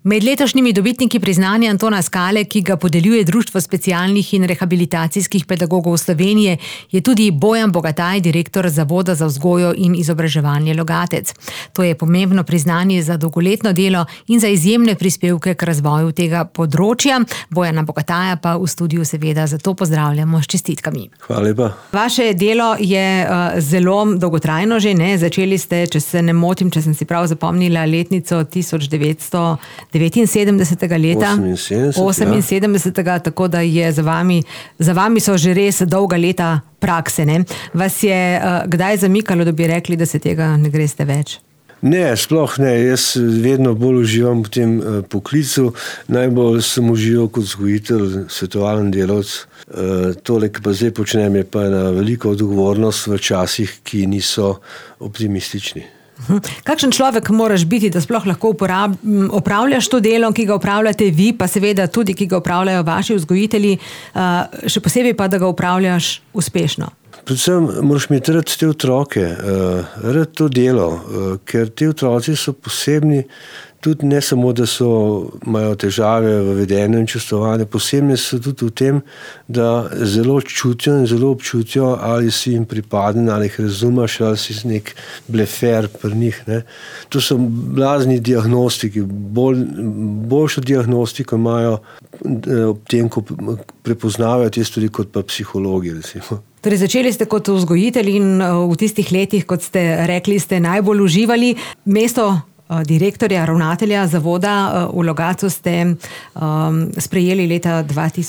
Med letošnjimi dobitniki priznanja Antona Skale, ki ga podeljuje Društvo specialnih in rehabilitacijskih pedagogov Slovenije, je tudi Bojan Bogataj, direktor Zavoda za vzgojo in izobraževanje Logatec. To je pomembno priznanje za dolgoletno delo in za izjemne prispevke k razvoju tega področja. Bojana Bogataja pa v studiu seveda zato pozdravljamo s čestitkami. Hvala lepa. Vaše delo je zelo dolgotrajno že, ne? Začeli ste, če se ne motim, če sem si prav zapomnila, letnico 1979. leta. 78. Tako da je za vami so že res dolga leta prakse, ne? Vas je kdaj zamikalo, da bi rekli, da se tega ne greste več? Ne, sploh ne. Jaz vedno bolj uživam v tem poklicu. Najbolj sem užival kot vzgojitelj, svetovalni delavec. Tole, ki pa zdaj počnem, je pa ena velika odgovornost v časih, ki niso optimistični. Kakšen človek moraš biti, da sploh lahko opravljaš to delo, ki ga opravljate vi, pa seveda tudi, ki ga opravljajo vaši vzgojitelji, še posebej pa, da ga opravljaš uspešno? Predvsem moraš imeti rad te otroke, rad to delo, ker te otroci so posebni, tudi ne samo, da imajo težave v vedenju in čustovanju, posebni so tudi v tem, da zelo čutijo in zelo občutijo, ali si jim pripadne, ali jih razumeš, ali si nek blefer pri njih. Ne. To so blazni diagnostiki, boljšo diagnostiko imajo ob tem, ko prepoznavajo te stvari kot pa psihologi, recimo. Torej, začeli ste kot vzgojitelj in v tistih letih, kot ste rekli, ste najbolj uživali. Mesto direktorja, ravnatelja zavoda v Logatcu ste sprejeli leta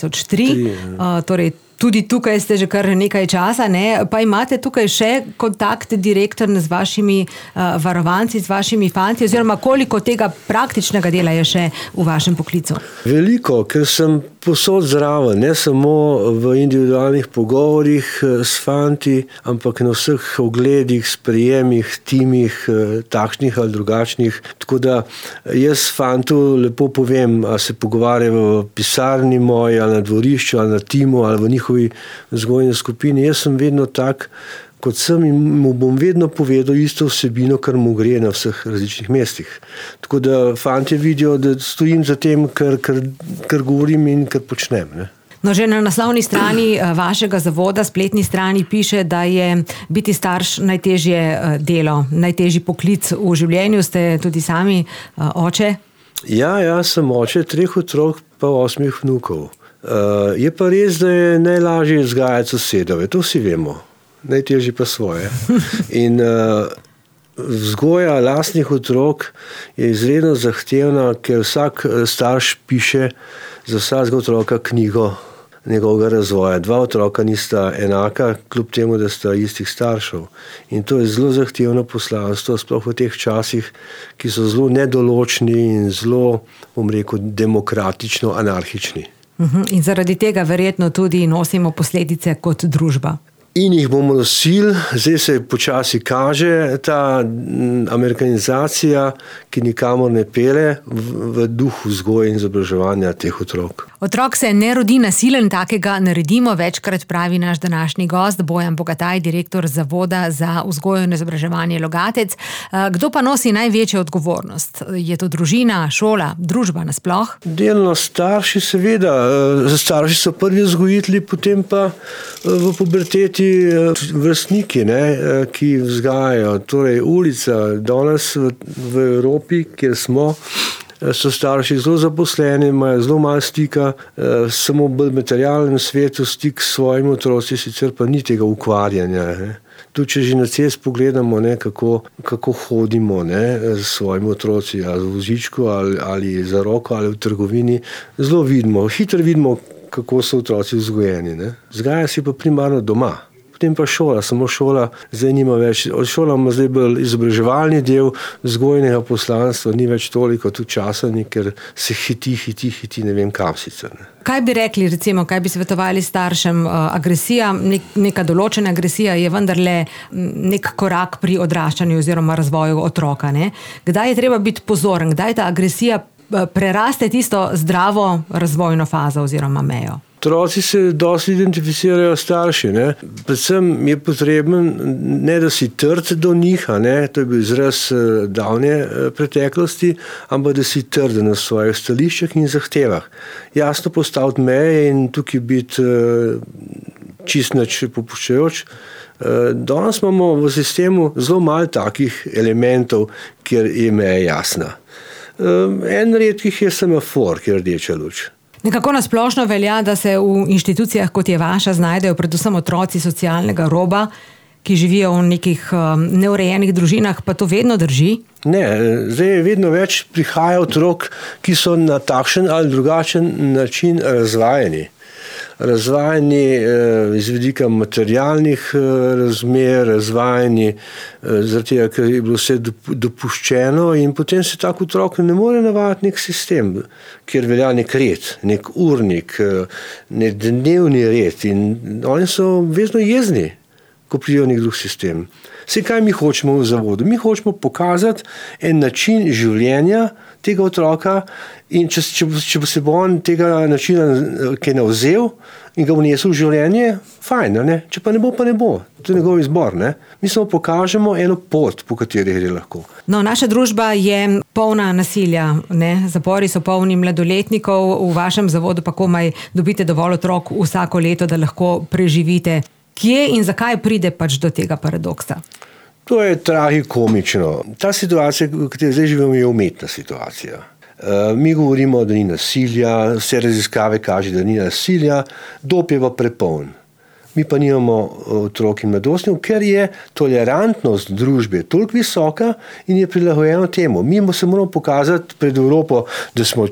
2003. Torej, tudi tukaj ste že kar nekaj časa, ne? Pa imate tukaj še kontakt direktor z vašimi varovanci, z vašimi fanti, oziroma koliko tega praktičnega dela je še v vašem poklicu? Veliko, ker sem povsod zraven, ne samo v individualnih pogovorih s fanti, ampak na vseh ogledih, sprejemih, timih, takšnih ali drugačnih. Tako da jaz fantu lepo povem, ali se pogovarjajo v pisarni moji, ali na dvorišču, ali na timu, ali v njihovi vzgojni skupini. Jaz sem vedno tak, kot sem, in mu bom vedno povedal isto vsebino, kar mu gre na vseh različnih mestih. Tako da fantje vidijo, da stojim za tem, kar govorim in kar počnem. Ne? No, že na naslovni strani vašega zavoda, spletni strani, piše, da je biti starš najtežje delo, najtežji poklic v življenju. Ste tudi sami oče? Ja, sem oče 3 otrok pa 8 vnukov. Je pa res, da je najlažje vzgajati sosedove, to vsi vemo. Najtežje pa svoje. In vzgoja lastnih otrok je izredno zahtevna, ker vsak starš piše za vsakega otroka knjigo njegovega razvoja. 2 otroka nista enaka, kljub temu, da sta istih staršev. In to je zelo zahtevno poslanstvo, sploh v teh časih, ki so zelo nedoločni in zelo, bom rekel, demokratično anarhični. In zaradi tega verjetno tudi nosimo posledice kot družba. In jih bomo nosili, zdaj se počasi kaže ta amerikanizacija, ki nikamor ne pele v duhu vzgoje in izobraževanja teh otrok. Otrok se ne rodi nasilen, takega naredimo, večkrat pravi naš današnji gost, Bojan Bogataj, direktor Zavoda za vzgojo in izobraževanje Logatec. Kdo pa nosi največjo odgovornost? Je to družina, šola, družba nasploh? Delno starši, seveda. Starši so prvi vzgojitelji, potem pa v puberteti vrstniki, ki vzgajajo. Torej, ulica, danes v Evropi, kjer smo, so starši zelo zaposleni, imajo zelo malo stika, samo bolj materialnem svetu stik s svojimi otroci, sicer pa ni tega ukvarjanja. Tudi če že na cest pogledamo, kako hodimo s svojimi otroci, ali v vozičku, ali za roko, ali v trgovini, zelo vidimo, hitro vidimo, kako so otroci vzgojeni. Vzgaja si pa primarno doma. Potem pa šola, samo šola zdaj nima več. Od šola ima zdaj bolj izobraževalni del vzgojnega poslanstva, ni več toliko tudi časa, ker se hiti, ne vem kam sicer. Kaj bi rekli, recimo, kaj bi svetovali staršem? Agresija, neka določena agresija je vendarle nek korak pri odraščanju oziroma razvoju otroka. Ne? Kdaj je treba biti pozoren? Kdaj ta agresija preraste tisto zdravo razvojno fazo oziroma mejo? Otroci se dosti identificirajo s starši. Ne. Predvsem je potreben, ne da si trd do njih, to je bil izraz davne preteklosti, ampak da si trden na svojih stališčih in zahtevah. Jasno postaviti meje in tukaj biti čist nič popuščajoč. Danes imamo v sistemu zelo malo takih elementov, kjer je meja jasna. En redkih je semafor, ki je rdeča luč. Nekako nasplošno velja, da se v inštitucijah, kot je vaša, znajdejo predvsem otroci socialnega roba, ki živijo v nekih neurejenih družinah, pa to vedno drži? Ne, zdaj je vedno več prihaja otrok, ki so na takšen ali drugačen način razvajeni. Razvajeni iz vidika materialnih razmer, razvajeni zaradi tega, ker je bilo vse dopuščeno in potem se tak otrok ne more navajati nek sistem, kjer velja nek red, nek urnik, nek dnevni red in oni so vezno jezni, ko pridejo nek drug sistem. Vse, kaj mi hočemo v zavodu? Mi hočemo pokazati en način življenja tega otroka in če se bo on tega načina kaj navzel in ga vnesel v življenje, fajn, ne? Če pa ne bo, pa ne bo. To je njegov izbor, ne? Mi samo pokažemo eno pot, po kateri gre lahko. No, naša družba je polna nasilja, ne? Zapori so polni mladoletnikov, v vašem zavodu pa komaj dobite dovolj otrok vsako leto, da lahko preživite. Kje in zakaj pride pač do tega paradoksa? To je tragikomično. Ta situacija, v kateri zdaj živimo, je umetna situacija. Mi govorimo, da ni nasilja, vse raziskave kaže, da ni nasilja, dob je pa prepoln. Mi pa nimamo otrok in mladostnikov, ker je tolerantnost družbe toliko visoka in je prilagojeno temu. Mi se moramo pokazati pred Evropo, da smo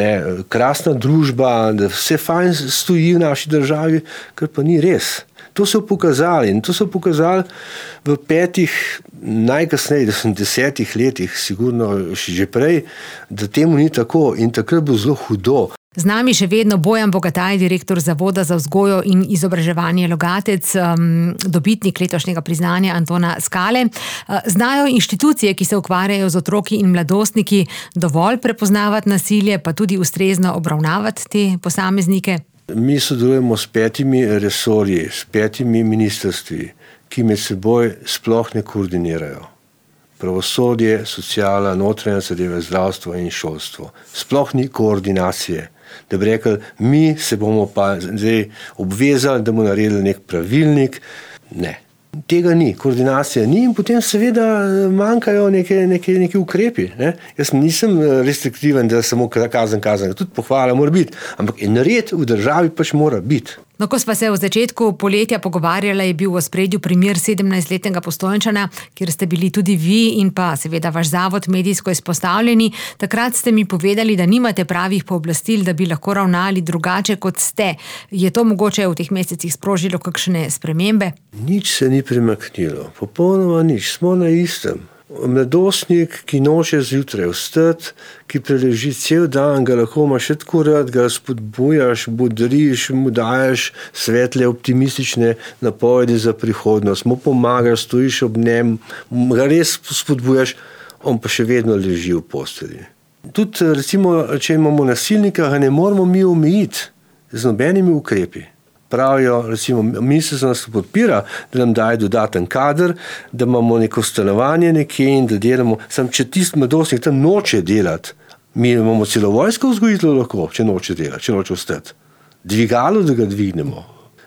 krasna družba, da vse fajn stoji v naši državi, kar pa ni res. To so pokazali in to so pokazali v 5, najkasneje 10 letih, sigurno že prej, da temu ni tako in takrat bo zelo hudo. Z nami še vedno Bojan Bogataj, direktor Zavoda za vzgojo in izobraževanje Logatec, dobitnik letošnjega priznanja Antona Skale. Znajo inštitucije, ki se ukvarjajo z otroki in mladostniki, dovolj prepoznavati nasilje, pa tudi ustrezno obravnavati te posameznike? Mi sodelujemo s 5 resorji, s 5 ministrstvi, ki med seboj sploh ne koordinirajo. Pravosodje, sociala, notranje zadeve, zdravstvo in šolstvo. Sploh ni koordinacije. Da bi rekli, mi se bomo pa zdaj obvezali, da bomo naredili nek pravilnik. Ne. Tega ni, koordinacije ni in potem seveda manjkajo neki ukrepi. Ne? Jaz nisem restriktiven, da samo kazen, tudi pohvala mora biti, ampak en red v državi pač mora biti. No, ko sva se v začetku poletja pogovarjala, je bil v ospredju primer 17-letnega Postojnčana, kjer ste bili tudi vi in pa seveda vaš zavod medijsko izpostavljeni. Takrat ste mi povedali, da nimate pravih pooblastil, da bi lahko ravnali drugače, kot ste. Je to mogoče v teh mesecih sprožilo kakšne spremembe? Nič se ni premaknilo, popolnoma nič, smo na istem. Mladostnik, ki noče zjutraj vstati, ki preleži cel dan, ga lahko imaš še tako rad, ga spodbujaš, bodriš, mu daješ svetle, optimistične napovedi za prihodnost, mu pomagaš, stojiš ob njem, ga res spodbujaš, on pa še vedno leži v postelji. Tudi, recimo, če imamo nasilnika, ga ne moramo mi omejiti z nobenimi ukrepi. Pravijo, recimo, ministrstvo nas podpira, da nam daje dodaten kader, da imamo neko stanovanje nekje in da delamo. Sam, če tisti mladostnik tam noče delati, mi imamo celo vojsko vzgojitelj lahko, če noče delati, če noče vstati. Dvigalo, da ga dvignemo.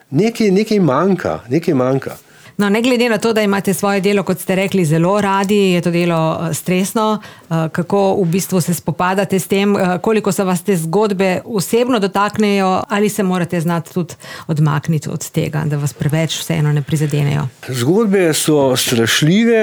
Nekaj manjka. No, ne glede na to, da imate svoje delo, kot ste rekli, zelo radi, je to delo stresno, kako v bistvu se spopadate s tem, koliko se vas te zgodbe osebno dotaknejo, ali se morate znati tudi odmakniti od tega, da vas preveč vseeno ne prizadenejo? Zgodbe so strašljive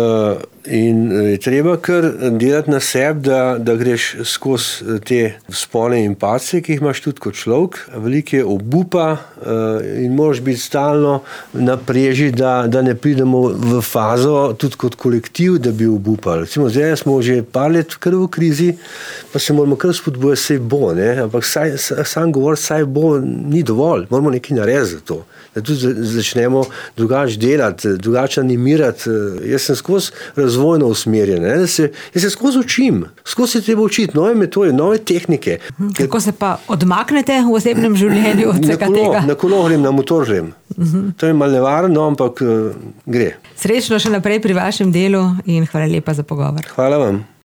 in je treba kar delati na sebi, da greš skozi te vzpone in padce, ki jih imaš tudi kot človek. Veliko je obupa in moraš biti stalno na preži, da ne pridemo v fazo tudi kot kolektiv, da bi obupali. Recimo, zdaj smo že par let kar v krizi, pa se moramo kar spodbujati, saj bo, ne? Ampak sam govor, saj bo, ni dovolj. Moramo nekaj narediti za to. Da tudi začnemo drugače delati, drugače animirati. Jaz sem skozi razvojno usmerjen. Jaz se skozi učim, skozi se treba učiti nove metode, nove tehnike. Kako se pa odmaknete v osebnem življenju od vsega tega? Na kolo grem, na motor grem. To je malo nevarno, ampak gre. Srečno še naprej pri vašem delu in hvala lepa za pogovor. Hvala vam.